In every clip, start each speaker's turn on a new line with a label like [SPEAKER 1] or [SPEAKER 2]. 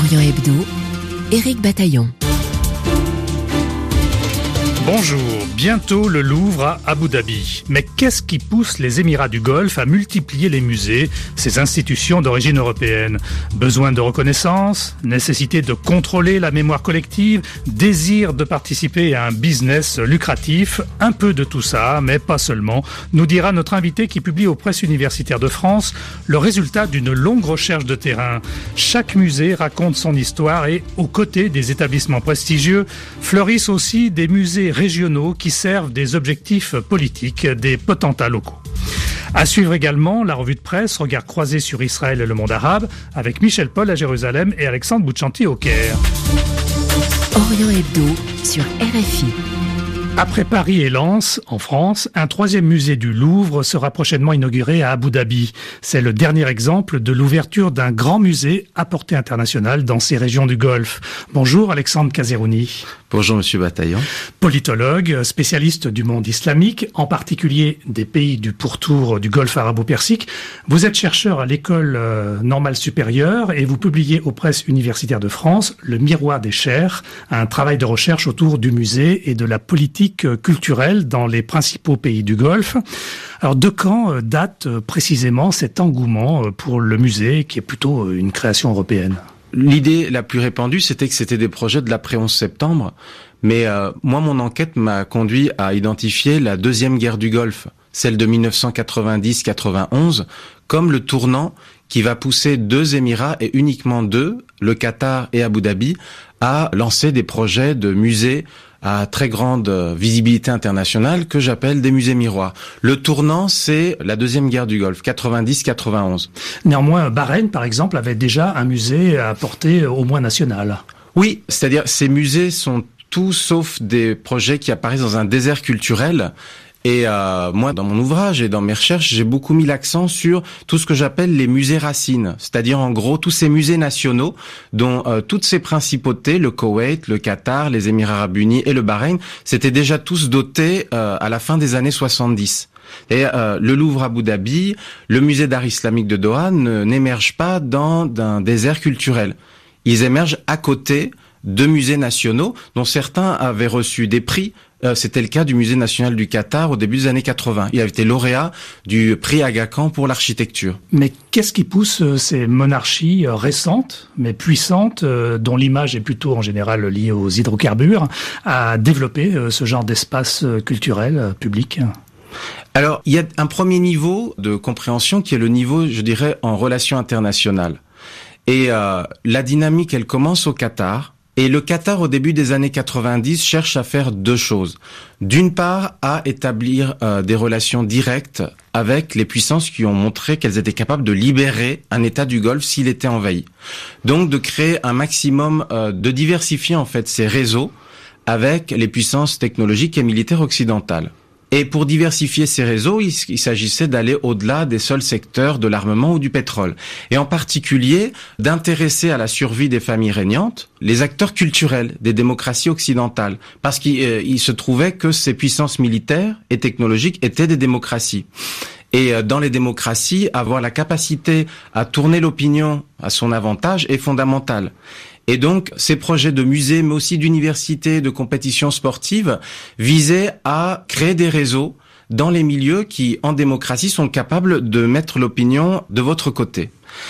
[SPEAKER 1] Orient Hebdo, Éric Bataillon.
[SPEAKER 2] Bonjour, bientôt le Louvre à Abu Dhabi. Mais qu'est-ce qui pousse les Émirats du Golfe à multiplier les musées, ces institutions d'origine européenne? Besoin de reconnaissance, nécessité de contrôler la mémoire collective, désir de participer à un business lucratif, un peu de tout ça, mais pas seulement, nous dira notre invité qui publie aux Presses universitaires de France le résultat d'une longue recherche de terrain. Chaque musée raconte son histoire et, aux côtés des établissements prestigieux, fleurissent aussi des musées régionaux qui servent des objectifs politiques des potentats locaux. À suivre également la revue de presse Regard croisé sur Israël et le monde arabe avec Michel Paul à Jérusalem et Alexandre Bouchanti au Caire.
[SPEAKER 1] Orient Hebdo sur RFI.
[SPEAKER 2] Après Paris et Lens, en France, un troisième musée du Louvre sera prochainement inauguré à Abu Dhabi. C'est le dernier exemple de l'ouverture d'un grand musée à portée internationale dans ces régions du Golfe. Bonjour Alexandre Kazerouni.
[SPEAKER 3] Bonjour Monsieur Bataillon.
[SPEAKER 2] Politologue, spécialiste du monde islamique, en particulier des pays du pourtour du Golfe arabo-persique. Vous êtes chercheur à l'École normale supérieure et vous publiez aux Presses universitaires de France Le Miroir des chairs, un travail de recherche autour du musée et de la politique culturelle dans les principaux pays du Golfe. Alors de quand date précisément cet engouement pour le musée qui est plutôt une création européenne ?
[SPEAKER 3] L'idée la plus répandue, c'était que c'était des projets de l'après-11 septembre. Mais moi, mon enquête m'a conduit à identifier la deuxième guerre du Golfe, celle de 1990-91, comme le tournant qui va pousser deux Émirats, et uniquement deux, le Qatar et Abu Dhabi, à lancer des projets de musées à très grande visibilité internationale que j'appelle des musées miroirs. Le tournant, c'est la deuxième guerre du Golfe, 90-91.
[SPEAKER 2] Néanmoins, Bahreïn, par exemple, avait déjà un musée à portée au moins nationale.
[SPEAKER 3] Oui, c'est-à-dire ces musées sont tout sauf des projets qui apparaissent dans un désert culturel. Et moi, dans mon ouvrage et dans mes recherches, j'ai beaucoup mis l'accent sur tout ce que j'appelle les musées racines, c'est-à-dire en gros tous ces musées nationaux dont toutes ces principautés, le Koweït, le Qatar, les Émirats arabes unis et le Bahreïn, s'étaient déjà tous dotés à la fin des années 70. Et le Louvre Abu Dhabi, le musée d'art islamique de Doha n'émergent pas dans un désert culturel. Ils émergent à côté de musées nationaux dont certains avaient reçu des prix. C'était le cas du musée national du Qatar au début des années 80. Il avait été lauréat du prix Aga Khan pour l'architecture.
[SPEAKER 2] Mais qu'est-ce qui pousse ces monarchies récentes, mais puissantes, dont l'image est plutôt en général liée aux hydrocarbures, à développer ce genre d'espace culturel public ?
[SPEAKER 3] Alors, il y a un premier niveau de compréhension qui est le niveau, je dirais, en relations internationales. Et la dynamique, elle commence au Qatar. Et le Qatar, au début des années 90, cherche à faire deux choses. D'une part, à établir des relations directes avec les puissances qui ont montré qu'elles étaient capables de libérer un État du Golfe s'il était envahi. Donc, de créer un maximum, de diversifier en fait ces réseaux avec les puissances technologiques et militaires occidentales. Et pour diversifier ces réseaux, il s'agissait d'aller au-delà des seuls secteurs de l'armement ou du pétrole. Et en particulier, d'intéresser à la survie des familles régnantes les acteurs culturels des démocraties occidentales. Parce qu'il se trouvait que ces puissances militaires et technologiques étaient des démocraties. Et dans les démocraties, avoir la capacité à tourner l'opinion à son avantage est fondamental. Et donc, ces projets de musées, mais aussi d'universités, de compétitions sportives, visaient à créer des réseaux dans les milieux qui, en démocratie, sont capables de mettre l'opinion de votre côté.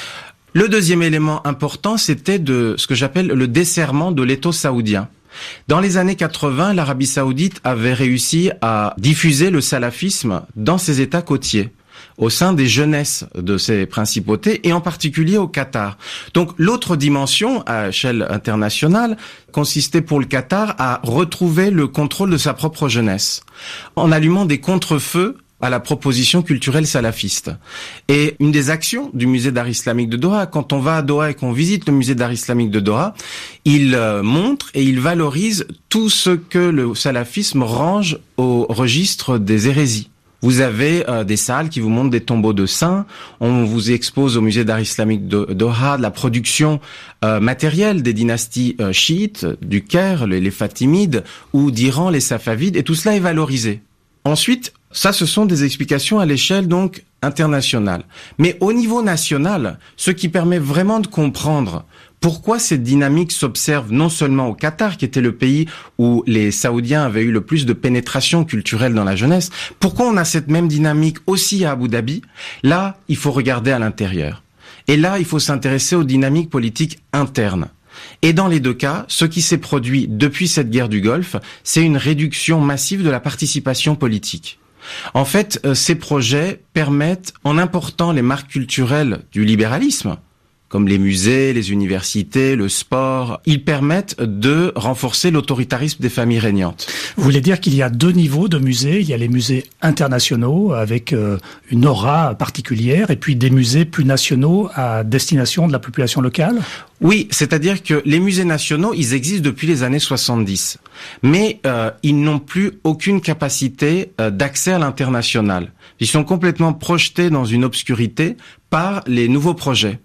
[SPEAKER 3] Le deuxième élément important, c'était de ce que j'appelle le desserrement de l'État saoudien. Dans les années 80, l'Arabie saoudite avait réussi à diffuser le salafisme dans ses États côtiers, au sein des jeunesses de ces principautés et en particulier au Qatar. Donc l'autre dimension à échelle internationale consistait pour le Qatar à retrouver le contrôle de sa propre jeunesse en allumant des contre-feux à la proposition culturelle salafiste. Et une des actions du musée d'art islamique de Doha, quand on va à Doha et qu'on visite le musée d'art islamique de Doha, il montre et il valorise tout ce que le salafisme range au registre des hérésies. Vous avez des salles qui vous montrent des tombeaux de saints. On vous expose au musée d'art islamique de Doha de la production matérielle des dynasties chiites, du Caire, les Fatimides, ou d'Iran, les Safavides, et tout cela est valorisé. Ensuite, ça, ce sont des explications à l'échelle donc internationale. Mais au niveau national, ce qui permet vraiment de comprendre pourquoi cette dynamique s'observe non seulement au Qatar, qui était le pays où les Saoudiens avaient eu le plus de pénétration culturelle dans la jeunesse, pourquoi on a cette même dynamique aussi à Abu Dhabi? Là, il faut regarder à l'intérieur. Et là, il faut s'intéresser aux dynamiques politiques internes. Et dans les deux cas, ce qui s'est produit depuis cette guerre du Golfe, c'est une réduction massive de la participation politique. En fait, ces projets permettent, en important les marques culturelles du libéralisme, comme les musées, les universités, le sport, ils permettent de renforcer l'autoritarisme des familles régnantes.
[SPEAKER 2] Vous voulez dire qu'il y a deux niveaux de musées. Il y a les musées internationaux avec une aura particulière et puis des musées plus nationaux à destination de la population locale?
[SPEAKER 3] Oui, c'est-à-dire que les musées nationaux, ils existent depuis les années 70. Mais ils n'ont plus aucune capacité d'accès à l'international. Ils sont complètement projetés dans une obscurité par les nouveaux projets.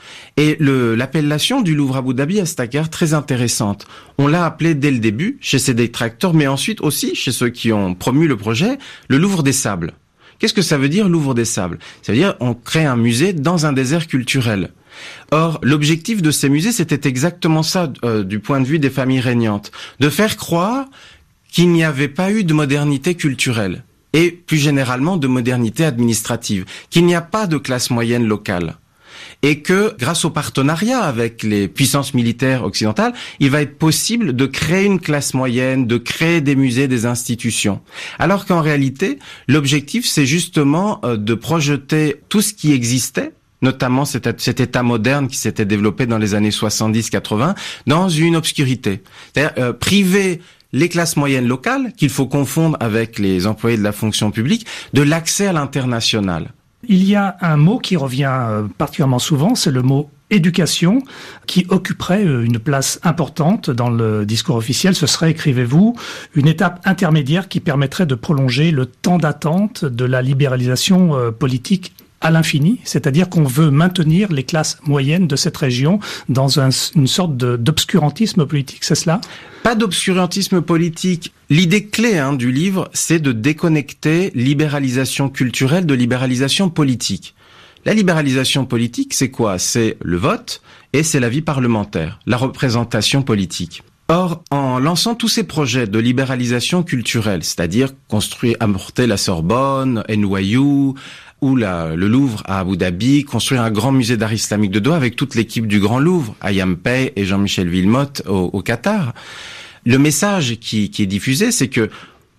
[SPEAKER 3] Et l'appellation du Louvre Abu Dhabi est à guerre très intéressante. On l'a appelé dès le début, chez ses détracteurs, mais ensuite aussi chez ceux qui ont promu le projet, le Louvre des Sables. Qu'est-ce que ça veut dire, Louvre des Sables? Ça veut dire on crée un musée dans un désert culturel. Or, l'objectif de ces musées, c'était exactement ça, du point de vue des familles régnantes. De faire croire qu'il n'y avait pas eu de modernité culturelle. Et plus généralement de modernité administrative. Qu'il n'y a pas de classe moyenne locale. Et que, grâce au partenariat avec les puissances militaires occidentales, il va être possible de créer une classe moyenne, de créer des musées, des institutions. Alors qu'en réalité, l'objectif, c'est justement de projeter tout ce qui existait, notamment cet État moderne qui s'était développé dans les années 70-80, dans une obscurité. C'est-à-dire priver les classes moyennes locales, qu'il faut confondre avec les employés de la fonction publique, de l'accès à l'international.
[SPEAKER 2] Il y a un mot qui revient particulièrement souvent, c'est le mot éducation, qui occuperait une place importante dans le discours officiel. Ce serait, écrivez-vous, une étape intermédiaire qui permettrait de prolonger le temps d'attente de la libéralisation politique à l'infini, c'est-à-dire qu'on veut maintenir les classes moyennes de cette région dans une sorte d'obscurantisme politique, c'est cela?
[SPEAKER 3] Pas d'obscurantisme politique. L'idée clé du livre, c'est de déconnecter libéralisation culturelle de libéralisation politique. La libéralisation politique, c'est quoi? C'est le vote et c'est la vie parlementaire, la représentation politique. Or, en lançant tous ces projets de libéralisation culturelle, c'est-à-dire construire, amorter la Sorbonne, NYU, ou le Louvre à Abu Dhabi, construire un grand musée d'art islamique de Doha avec toute l'équipe du Grand Louvre, Ayam Pei et Jean-Michel Wilmotte au Qatar. Le message qui est diffusé, c'est que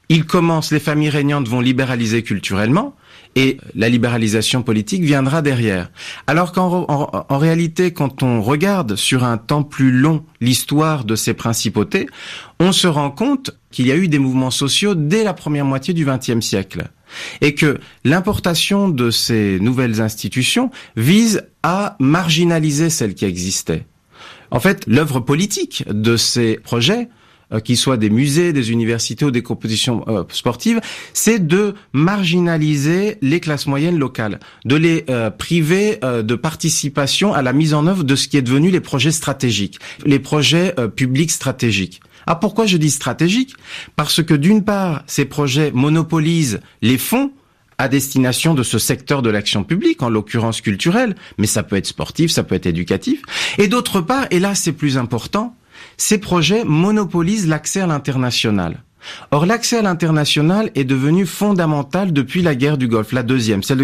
[SPEAKER 3] les familles régnantes vont libéraliser culturellement et la libéralisation politique viendra derrière. Alors qu'en réalité, quand on regarde sur un temps plus long l'histoire de ces principautés, on se rend compte qu'il y a eu des mouvements sociaux dès la première moitié du XXe siècle. Et que l'importation de ces nouvelles institutions vise à marginaliser celles qui existaient. En fait, l'œuvre politique de ces projets, qu'ils soient des musées, des universités ou des compétitions sportives, c'est de marginaliser les classes moyennes locales, de les priver de participation à la mise en œuvre de ce qui est devenu les projets stratégiques, les projets publics stratégiques. Ah, pourquoi je dis stratégique? Parce que d'une part, ces projets monopolisent les fonds à destination de ce secteur de l'action publique, en l'occurrence culturelle, mais ça peut être sportif, ça peut être éducatif. Et d'autre part, et là c'est plus important, ces projets monopolisent l'accès à l'international. Or, l'accès à l'international est devenu fondamental depuis la guerre du Golfe, la deuxième, celle de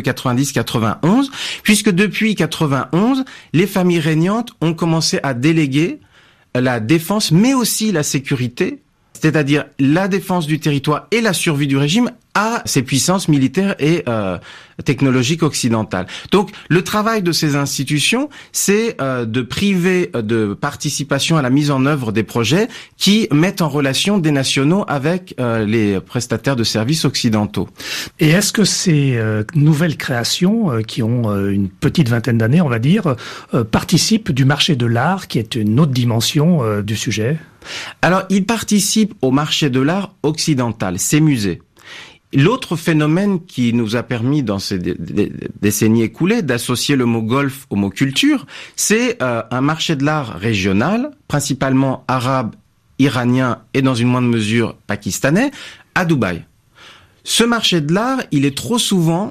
[SPEAKER 3] 90-91, puisque depuis 91, les familles régnantes ont commencé à déléguer la défense, mais aussi la sécurité, c'est-à-dire la défense du territoire et la survie du régime à ces puissances militaires et technologiques occidentales. Donc, le travail de ces institutions, c'est de priver de participation à la mise en œuvre des projets qui mettent en relation des nationaux avec les prestataires de services occidentaux.
[SPEAKER 2] Et est-ce que ces nouvelles créations, qui ont une petite vingtaine d'années, on va dire, participent du marché de l'art, qui est une autre dimension du sujet?
[SPEAKER 3] Alors, ils participent au marché de l'art occidental, ces musées. L'autre phénomène qui nous a permis, dans ces décennies écoulées, d'associer le mot golf au mot culture, c'est un marché de l'art régional, principalement arabe, iranien et dans une moindre mesure pakistanais, à Dubaï. Ce marché de l'art, il est trop souvent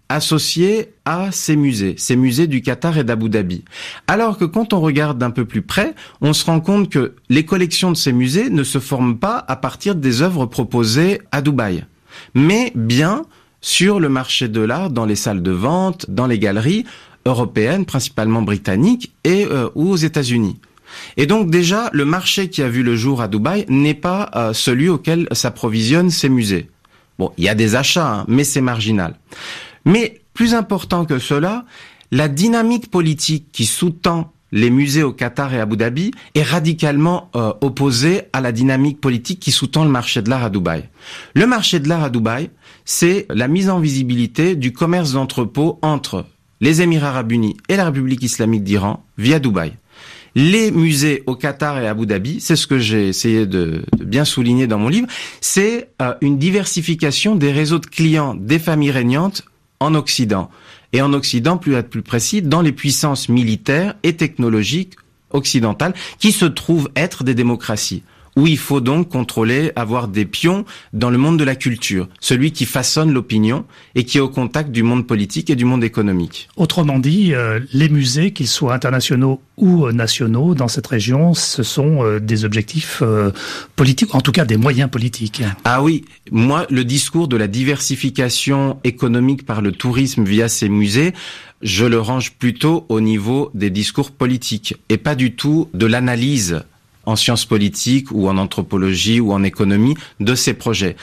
[SPEAKER 3] associés à ces musées du Qatar et d'Abu Dhabi. Alors que quand on regarde d'un peu plus près, on se rend compte que les collections de ces musées ne se forment pas à partir des œuvres proposées à Dubaï, mais bien sur le marché de l'art, dans les salles de vente, dans les galeries européennes, principalement britanniques, et ou aux États-Unis. Et donc déjà, le marché qui a vu le jour à Dubaï n'est pas celui auquel s'approvisionnent ces musées. Bon, il y a des achats, mais c'est marginal. Mais plus important que cela, la dynamique politique qui sous-tend les musées au Qatar et à Abu Dhabi est radicalement opposée à la dynamique politique qui sous-tend le marché de l'art à Dubaï. Le marché de l'art à Dubaï, c'est la mise en visibilité du commerce d'entrepôt entre les Émirats arabes unis et la République islamique d'Iran via Dubaï. Les musées au Qatar et à Abu Dhabi, c'est ce que j'ai essayé de bien souligner dans mon livre, c'est une diversification des réseaux de clients des familles régnantes en Occident. Et en Occident, plus précis, dans les puissances militaires et technologiques occidentales qui se trouvent être des démocraties, où il faut donc contrôler, avoir des pions dans le monde de la culture, celui qui façonne l'opinion et qui est au contact du monde politique et du monde économique.
[SPEAKER 2] Autrement dit, les musées, qu'ils soient internationaux ou nationaux dans cette région, ce sont des objectifs politiques, en tout cas des moyens politiques.
[SPEAKER 3] Ah oui, moi, le discours de la diversification économique par le tourisme via ces musées, je le range plutôt au niveau des discours politiques et pas du tout de l'analyse en sciences politiques ou en anthropologie ou en économie de ces projets.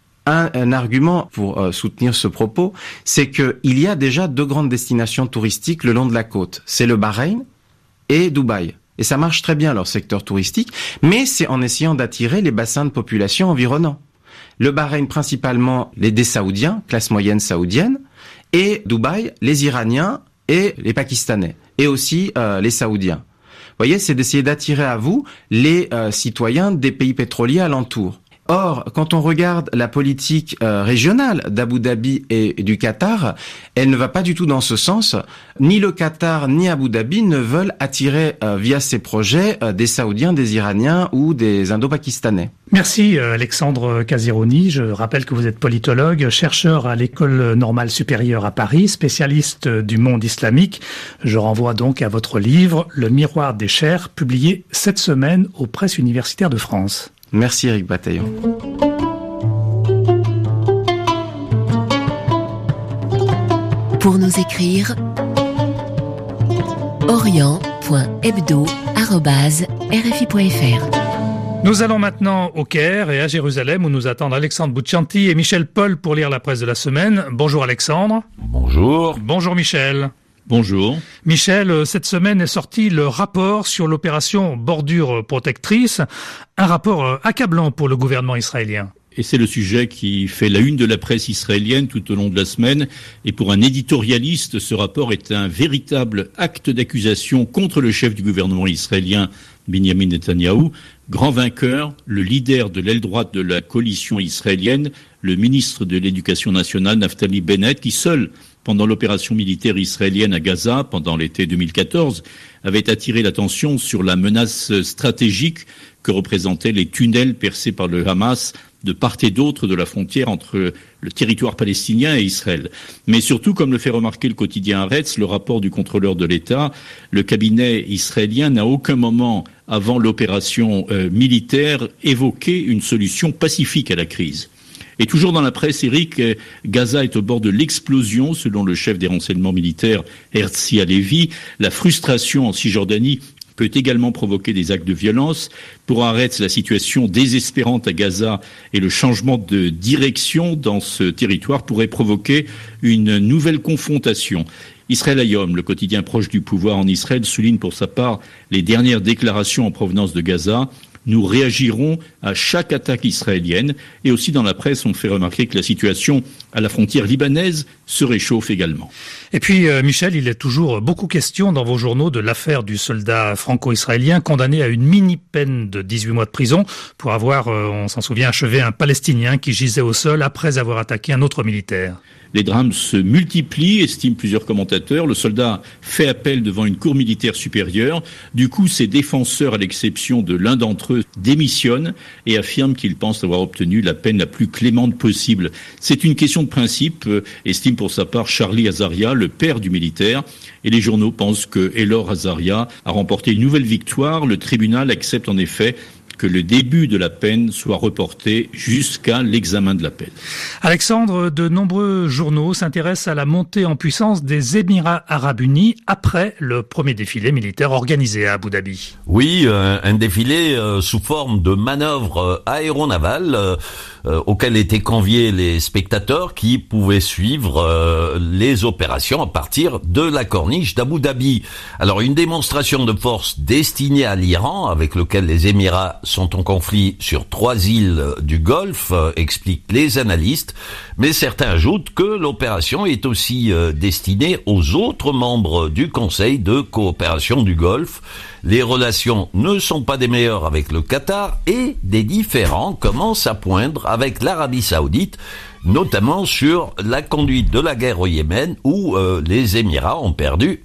[SPEAKER 3] Un argument pour soutenir ce propos, c'est que il y a déjà 2 grandes destinations touristiques le long de la côte. C'est le Bahreïn et Dubaï. Et ça marche très bien leur secteur touristique, mais c'est en essayant d'attirer les bassins de population environnants. Le Bahreïn principalement des Saoudiens, classe moyenne saoudienne, et Dubaï, les Iraniens et les Pakistanais, et aussi les Saoudiens. Vous voyez, c'est d'essayer d'attirer à vous les citoyens des pays pétroliers alentours. Or, quand on regarde la politique régionale d'Abu Dhabi et du Qatar, elle ne va pas du tout dans ce sens. Ni le Qatar ni Abu Dhabi ne veulent attirer via ces projets des Saoudiens, des Iraniens ou des Indo-Pakistanais.
[SPEAKER 2] Merci Alexandre Casironi. Je rappelle que vous êtes politologue, chercheur à l'École normale supérieure à Paris, spécialiste du monde islamique. Je renvoie donc à votre livre « Le miroir des chers », publié cette semaine aux Presses universitaires de France.
[SPEAKER 3] Merci Éric Bataillon.
[SPEAKER 1] Pour nous écrire, orient.hebdo@rfi.fr.
[SPEAKER 2] Nous allons maintenant au Caire et à Jérusalem où nous attendent Alexandre Bouchanti et Michel Paul pour lire la presse de la semaine. Bonjour Alexandre.
[SPEAKER 4] Bonjour.
[SPEAKER 2] Bonjour Michel.
[SPEAKER 4] Bonjour.
[SPEAKER 2] Michel, cette semaine est sorti le rapport sur l'opération Bordure Protectrice, un rapport accablant pour le gouvernement israélien.
[SPEAKER 4] Et c'est le sujet qui fait la une de la presse israélienne tout au long de la semaine. Et pour un éditorialiste, ce rapport est un véritable acte d'accusation contre le chef du gouvernement israélien, Benjamin Netanyahou, grand vainqueur, le leader de l'aile droite de la coalition israélienne, le ministre de l'Éducation nationale, Naftali Bennett, qui seul, pendant l'opération militaire israélienne à Gaza, pendant l'été 2014, avait attiré l'attention sur la menace stratégique que représentaient les tunnels percés par le Hamas de part et d'autre de la frontière entre le territoire palestinien et Israël. Mais surtout, comme le fait remarquer le quotidien Haaretz, le rapport du contrôleur de l'État, le cabinet israélien n'a aucun moment avant l'opération militaire évoqué une solution pacifique à la crise. Et toujours dans la presse, Eric, Gaza est au bord de l'explosion, selon le chef des renseignements militaires, Herzi Halevi. La frustration en Cisjordanie peut également provoquer des actes de violence. Pour Haaretz, la situation désespérante à Gaza et le changement de direction dans ce territoire pourraient provoquer une nouvelle confrontation. Israël Hayom, le quotidien proche du pouvoir en Israël, souligne pour sa part les dernières déclarations en provenance de Gaza. Nous réagirons à chaque attaque israélienne. Et aussi dans la presse, on fait remarquer que la situation à la frontière libanaise se réchauffe également.
[SPEAKER 2] Et puis, Michel, il est toujours beaucoup question dans vos journaux de l'affaire du soldat franco-israélien condamné à une mini-peine de 18 mois de prison pour avoir, on s'en souvient, achevé un Palestinien qui gisait au sol après avoir attaqué un autre militaire.
[SPEAKER 4] Les drames se multiplient, estiment plusieurs commentateurs. Le soldat fait appel devant une cour militaire supérieure. Du coup, ses défenseurs, à l'exception de l'un d'entre eux, démissionnent et affirment qu'ils pensent avoir obtenu la peine la plus clémente possible. C'est une question de principe, estime estime pour sa part Charlie Azaria, le père du militaire. Et les journaux pensent que Elor Azaria a remporté une nouvelle victoire. Le tribunal accepte en effet que le début de la peine soit reporté jusqu'à l'examen de l'appel.
[SPEAKER 2] Alexandre, de nombreux journaux s'intéressent à la montée en puissance des Émirats Arabes Unis après le premier défilé militaire organisé à Abu Dhabi.
[SPEAKER 5] Oui, un défilé sous forme de manœuvre aéronavale auquel étaient conviés les spectateurs qui pouvaient suivre les opérations à partir de la corniche d'Abu Dhabi. Alors une démonstration de force destinée à l'Iran, avec lequel les Émirats sont en conflit sur 3 îles du Golfe, expliquent les analystes, mais certains ajoutent que l'opération est aussi destinée aux autres membres du Conseil de coopération du Golfe. Les relations ne sont pas des meilleures avec le Qatar et des différends commencent à poindre avec l'Arabie Saoudite, notamment sur la conduite de la guerre au Yémen où les Émirats ont perdu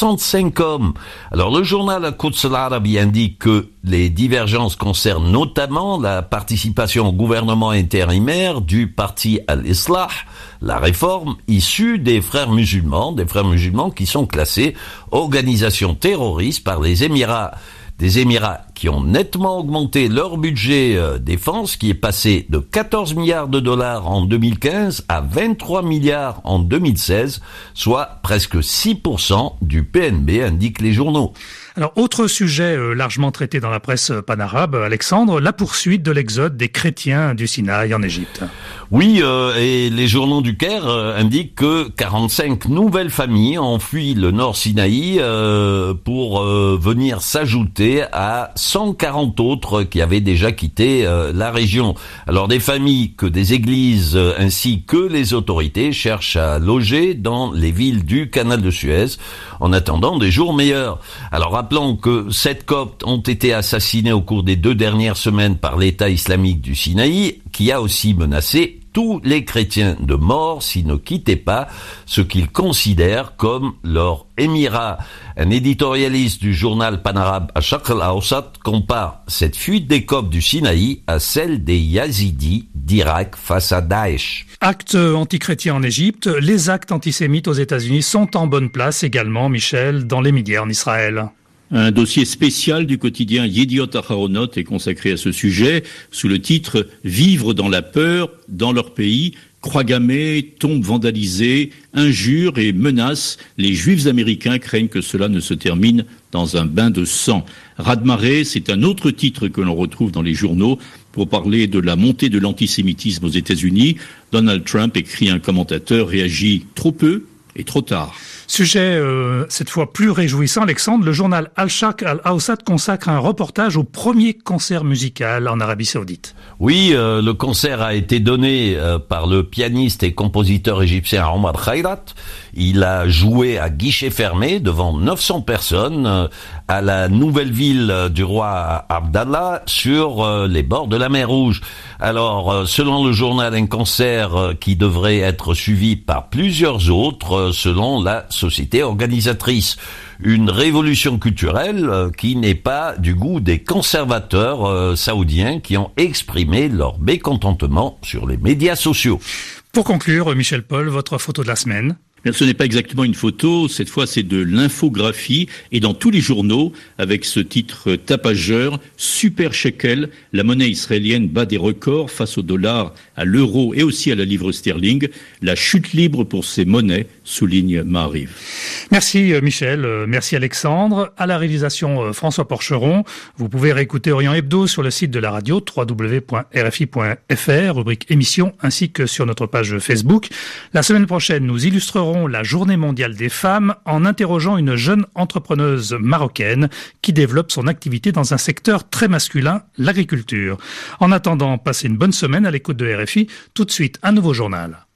[SPEAKER 5] 65 hommes. Alors le journal Al-Quds Al-Arabi indique que les divergences concernent notamment la participation au gouvernement intérimaire du parti Al-Islah, la réforme issue des frères musulmans qui sont classés organisation terroriste par les Émirats. Des Émirats qui ont nettement augmenté leur budget défense, qui est passé de 14 milliards de dollars en 2015 à 23 milliards en 2016, soit presque 6% du PNB, indiquent les journaux.
[SPEAKER 2] Alors, autre sujet largement traité dans la presse panarabe, Alexandre, la poursuite de l'exode des chrétiens du Sinaï en Égypte.
[SPEAKER 5] Oui, et les journaux du Caire indiquent que 45 nouvelles familles ont fui le Nord Sinaï pour venir s'ajouter à 140 autres qui avaient déjà quitté la région. Alors des familles que des églises ainsi que les autorités cherchent à loger dans les villes du canal de Suez en attendant des jours meilleurs. Alors rappelons que 7 Coptes ont été assassinés au cours des 2 dernières semaines par l'État islamique du Sinaï, qui a aussi menacé tous les chrétiens de mort s'ils ne quittaient pas ce qu'ils considèrent comme leur émirat. Un éditorialiste du journal panarabe Ash-Sharq al-Awsat compare cette fuite des Coptes du Sinaï à celle des Yazidis d'Irak face à Daesh.
[SPEAKER 2] Actes antichrétiens en Égypte, les actes antisémites aux États-Unis sont en bonne place également, Michel, dans les médias en Israël.
[SPEAKER 4] Un dossier spécial du quotidien Yediot Aharonot est consacré à ce sujet sous le titre « Vivre dans la peur dans leur pays ». Croix gammées, tombes vandalisées, injures et menaces, les Juifs américains craignent que cela ne se termine dans un bain de sang. Raz-de-marée, c'est un autre titre que l'on retrouve dans les journaux pour parler de la montée de l'antisémitisme aux États-Unis. Donald Trump, écrit un commentateur, réagit trop peu et trop tard.
[SPEAKER 2] Sujet cette fois plus réjouissant, Alexandre, le journal Al-Sharq al-Awsat consacre un reportage au premier concert musical en Arabie Saoudite.
[SPEAKER 5] Oui, le concert a été donné par le pianiste et compositeur égyptien Omar Khayrat. Il a joué à guichet fermé devant 900 personnes à la nouvelle ville du roi Abdallah sur les bords de la mer Rouge. Alors, selon le journal, un concert qui devrait être suivi par plusieurs autres selon la société organisatrice. Une révolution culturelle qui n'est pas du goût des conservateurs saoudiens qui ont exprimé leur mécontentement sur les médias sociaux.
[SPEAKER 2] Pour conclure, Michel Paul, votre photo de la semaine.
[SPEAKER 4] Ce n'est pas exactement une photo, cette fois c'est de l'infographie et dans tous les journaux avec ce titre tapageur, Super Shekel, la monnaie israélienne bat des records face au dollar, à l'euro et aussi à la livre sterling. La chute libre pour ces monnaies, souligne Maariv.
[SPEAKER 2] Merci Michel, merci Alexandre. À la réalisation François Porcheron. Vous pouvez réécouter Orient Hebdo sur le site de la radio www.rfi.fr, rubrique émission, ainsi que sur notre page Facebook. La semaine prochaine, nous illustrerons la Journée mondiale des femmes en interrogeant une jeune entrepreneuse marocaine qui développe son activité dans un secteur très masculin, l'agriculture. En attendant, passez une bonne semaine à l'écoute de RFI. Tout de suite, un nouveau journal.